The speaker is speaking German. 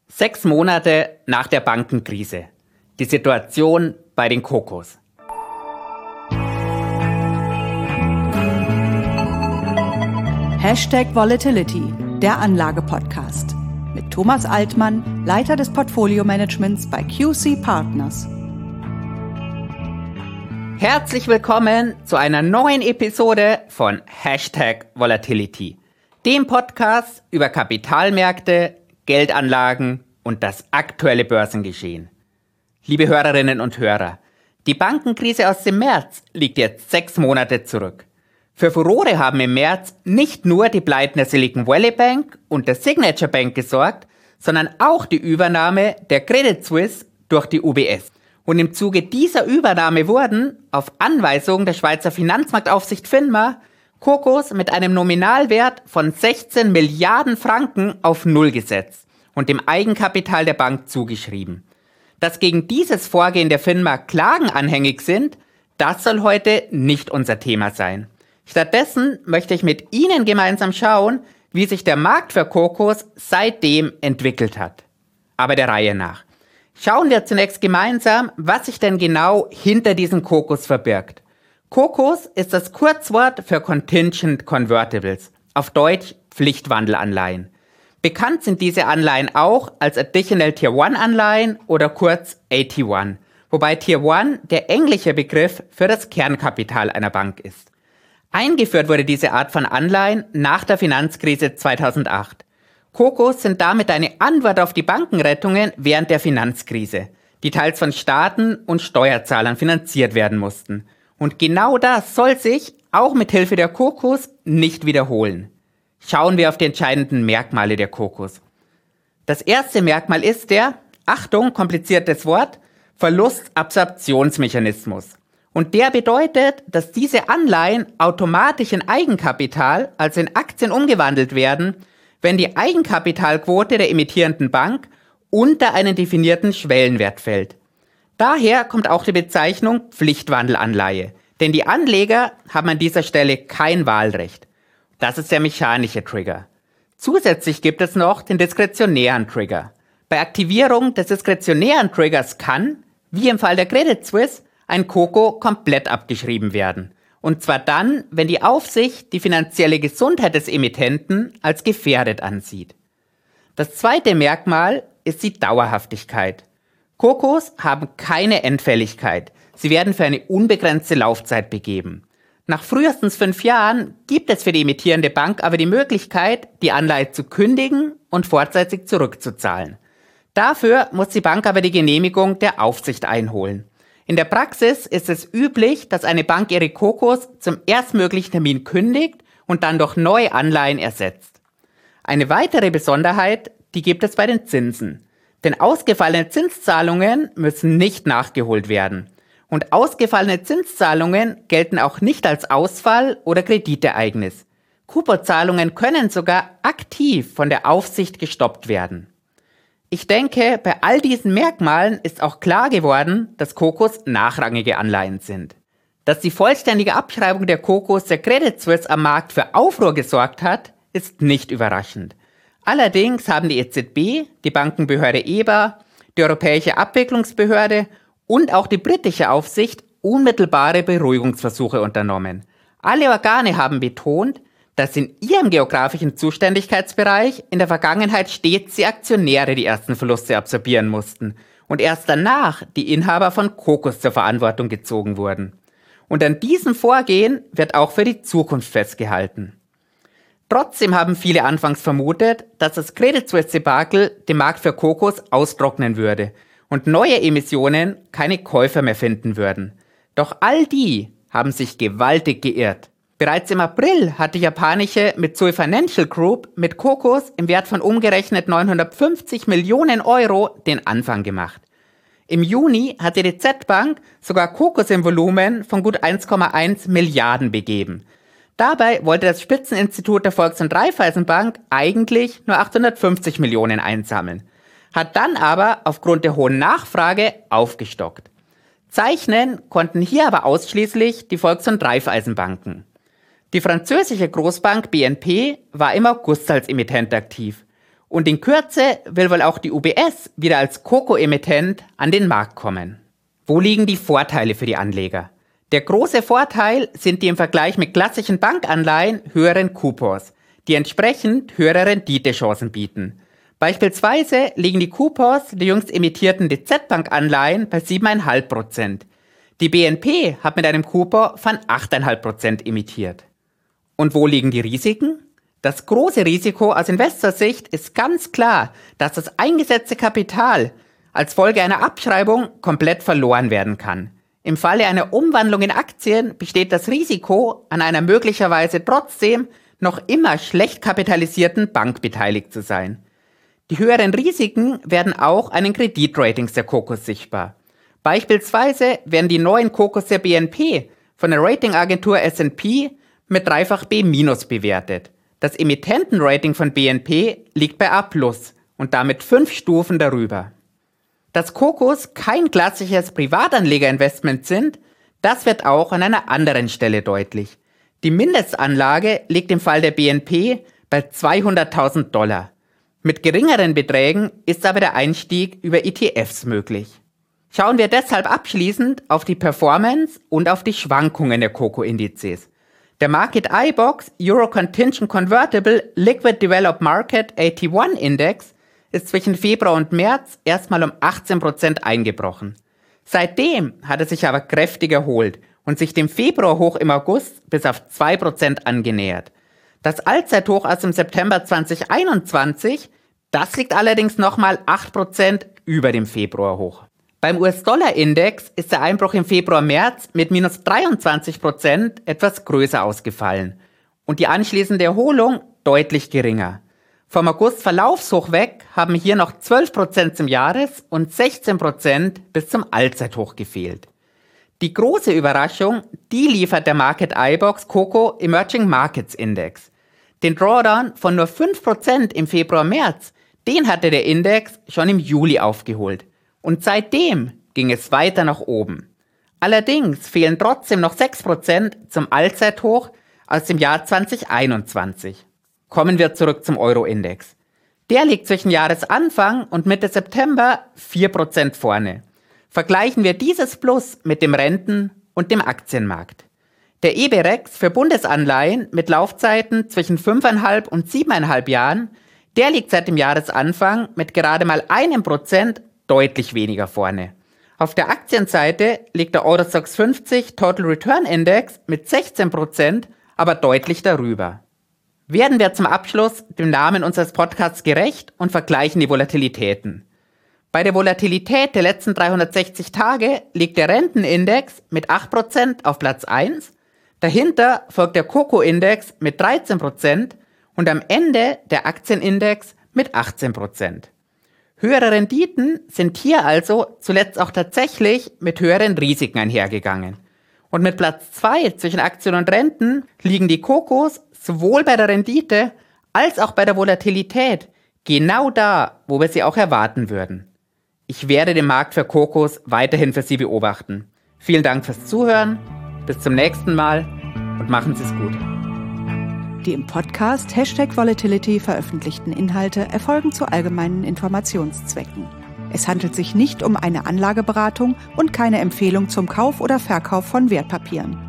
6 Monate nach der Bankenkrise. Die Situation bei den Kokos. #Volatility, der Anlage-Podcast. Mit Thomas Altmann, Leiter des Portfolio-Managements bei QC Partners. Herzlich willkommen zu einer neuen Episode von #Volatility, dem Podcast über Kapitalmärkte, Geldanlagen und das aktuelle Börsengeschehen. Liebe Hörerinnen und Hörer, die Bankenkrise aus dem März liegt jetzt 6 Monate zurück. Für Furore haben im März nicht nur die Pleiten der Silicon Valley Bank und der Signature Bank gesorgt, sondern auch die Übernahme der Credit Suisse durch die UBS. Und im Zuge dieser Übernahme wurden, auf Anweisung der Schweizer Finanzmarktaufsicht FINMA, Kokos mit einem Nominalwert von 16 Milliarden Franken auf Null gesetzt und dem Eigenkapital der Bank zugeschrieben. Dass gegen dieses Vorgehen der FINMA Klagen anhängig sind, das soll heute nicht unser Thema sein. Stattdessen möchte ich mit Ihnen gemeinsam schauen, wie sich der Markt für Kokos seitdem entwickelt hat. Aber der Reihe nach. Schauen wir zunächst gemeinsam, was sich denn genau hinter diesen Kokos verbirgt. Kokos ist das Kurzwort für Contingent Convertibles, auf Deutsch Pflichtwandelanleihen. Bekannt sind diese Anleihen auch als Additional Tier 1 Anleihen oder kurz AT1, wobei Tier 1 der englische Begriff für das Kernkapital einer Bank ist. Eingeführt wurde diese Art von Anleihen nach der Finanzkrise 2008. Kokos sind damit eine Antwort auf die Bankenrettungen während der Finanzkrise, die teils von Staaten und Steuerzahlern finanziert werden mussten. Und genau das soll sich, auch mit Hilfe der Kokos, nicht wiederholen. Schauen wir auf die entscheidenden Merkmale der Kokos. Das erste Merkmal ist der, Achtung, kompliziertes Wort, Verlustabsorptionsmechanismus. Und der bedeutet, dass diese Anleihen automatisch in Eigenkapital, also in Aktien umgewandelt werden, wenn die Eigenkapitalquote der emittierenden Bank unter einen definierten Schwellenwert fällt. Daher kommt auch die Bezeichnung Pflichtwandelanleihe, denn die Anleger haben an dieser Stelle kein Wahlrecht. Das ist der mechanische Trigger. Zusätzlich gibt es noch den diskretionären Trigger. Bei Aktivierung des diskretionären Triggers kann, wie im Fall der Credit Suisse, ein Koko komplett abgeschrieben werden. Und zwar dann, wenn die Aufsicht die finanzielle Gesundheit des Emittenten als gefährdet ansieht. Das zweite Merkmal ist die Dauerhaftigkeit. Kokos haben keine Endfälligkeit. Sie werden für eine unbegrenzte Laufzeit begeben. Nach frühestens 5 Jahren gibt es für die emittierende Bank aber die Möglichkeit, die Anleihe zu kündigen und vorzeitig zurückzuzahlen. Dafür muss die Bank aber die Genehmigung der Aufsicht einholen. In der Praxis ist es üblich, dass eine Bank ihre Kokos zum erstmöglichen Termin kündigt und dann durch neue Anleihen ersetzt. Eine weitere Besonderheit, die gibt es bei den Zinsen. Denn ausgefallene Zinszahlungen müssen nicht nachgeholt werden. Und ausgefallene Zinszahlungen gelten auch nicht als Ausfall oder Kreditereignis. Coupon-Zahlungen können sogar aktiv von der Aufsicht gestoppt werden. Ich denke, bei all diesen Merkmalen ist auch klar geworden, dass Kokos nachrangige Anleihen sind. Dass die vollständige Abschreibung der Kokos der Credit Suisse am Markt für Aufruhr gesorgt hat, ist nicht überraschend. Allerdings haben die EZB, die Bankenbehörde EBA, die Europäische Abwicklungsbehörde und auch die britische Aufsicht unmittelbare Beruhigungsversuche unternommen. Alle Organe haben betont, dass in ihrem geografischen Zuständigkeitsbereich in der Vergangenheit stets die Aktionäre die ersten Verluste absorbieren mussten und erst danach die Inhaber von Kokos zur Verantwortung gezogen wurden. Und an diesem Vorgehen wird auch für die Zukunft festgehalten. Trotzdem haben viele anfangs vermutet, dass das Credit Suisse-Debakel den Markt für Kokos austrocknen würde und neue Emissionen keine Käufer mehr finden würden. Doch all die haben sich gewaltig geirrt. Bereits im April hat die japanische Mitsui Financial Group mit Kokos im Wert von umgerechnet 950 Millionen Euro den Anfang gemacht. Im Juni hatte die Z-Bank sogar Kokos im Volumen von gut 1,1 Milliarden begeben. Dabei wollte das Spitzeninstitut der Volks- und Raiffeisenbank eigentlich nur 850 Millionen einsammeln, hat dann aber aufgrund der hohen Nachfrage aufgestockt. Zeichnen konnten hier aber ausschließlich die Volks- und Raiffeisenbanken. Die französische Großbank BNP war im August als Emittent aktiv Und in Kürze will wohl auch die UBS wieder als Coco-Emittent an den Markt kommen. Wo liegen die Vorteile für die Anleger? Der große Vorteil sind die im Vergleich mit klassischen Bankanleihen höheren Coupons, die entsprechend höhere Renditechancen bieten. Beispielsweise liegen die Coupons der jüngst emittierten DZ-Bank-Anleihen bei 7,5%. Die BNP hat mit einem Coupon von 8,5% emittiert. Und wo liegen die Risiken? Das große Risiko aus Investorsicht ist ganz klar, dass das eingesetzte Kapital als Folge einer Abschreibung komplett verloren werden kann. Im Falle einer Umwandlung in Aktien besteht das Risiko, an einer möglicherweise trotzdem noch immer schlecht kapitalisierten Bank beteiligt zu sein. Die höheren Risiken werden auch an den Kreditratings der Cocos sichtbar. Beispielsweise werden die neuen Cocos der BNP von der Ratingagentur S&P mit 3-fach B- bewertet. Das Emittentenrating von BNP liegt bei A+ und damit 5 Stufen darüber. Dass Cocos kein klassisches Privatanlegerinvestment sind, das wird auch an einer anderen Stelle deutlich. Die Mindestanlage liegt im Fall der BNP bei $200.000. Mit geringeren Beträgen ist aber der Einstieg über ETFs möglich. Schauen wir deshalb abschließend auf die Performance und auf die Schwankungen der Coco-Indizes. Der Market iBoxx Euro Contingent Convertible Liquid Developed Market AT1 Index ist zwischen Februar und März erstmal um 18% eingebrochen. Seitdem hat er sich aber kräftig erholt und sich dem Februarhoch im August bis auf 2% angenähert. Das Allzeithoch aus dem September 2021, das liegt allerdings nochmal 8% über dem Februarhoch. Beim US-Dollar-Index ist der Einbruch im Februar-März mit minus 23% etwas größer ausgefallen und die anschließende Erholung deutlich geringer. Vom August-Verlaufshoch weg haben hier noch 12% zum Jahres- und 16% bis zum Allzeithoch gefehlt. Die große Überraschung, die liefert der Market iBoxx Coco Emerging Markets Index. Den Drawdown von nur 5% im Februar-März, den hatte der Index schon im Juli aufgeholt. Und seitdem ging es weiter nach oben. Allerdings fehlen trotzdem noch 6% zum Allzeithoch aus dem Jahr 2021. Kommen wir zurück zum Euro-Index. Der liegt zwischen Jahresanfang und Mitte September 4% vorne. Vergleichen wir dieses Plus mit dem Renten- und dem Aktienmarkt. Der EBREX für Bundesanleihen mit Laufzeiten zwischen 5,5 und 7,5 Jahren, der liegt seit dem Jahresanfang mit gerade mal 1% deutlich weniger vorne. Auf der Aktienseite liegt der Eurostoxx 50 Total Return Index mit 16%, aber deutlich darüber. Werden wir zum Abschluss dem Namen unseres Podcasts gerecht und vergleichen die Volatilitäten. Bei der Volatilität der letzten 360 Tage liegt der Rentenindex mit 8% auf Platz 1, dahinter folgt der Coco-Index mit 13% und am Ende der Aktienindex mit 18%. Höhere Renditen sind hier also zuletzt auch tatsächlich mit höheren Risiken einhergegangen. Und mit Platz 2 zwischen Aktien und Renten liegen die Cocos sowohl bei der Rendite als auch bei der Volatilität genau da, wo wir sie auch erwarten würden. Ich werde den Markt für Cocos weiterhin für Sie beobachten. Vielen Dank fürs Zuhören, bis zum nächsten Mal und machen Sie es gut. Die im Podcast #Volatility veröffentlichten Inhalte erfolgen zu allgemeinen Informationszwecken. Es handelt sich nicht um eine Anlageberatung und keine Empfehlung zum Kauf oder Verkauf von Wertpapieren.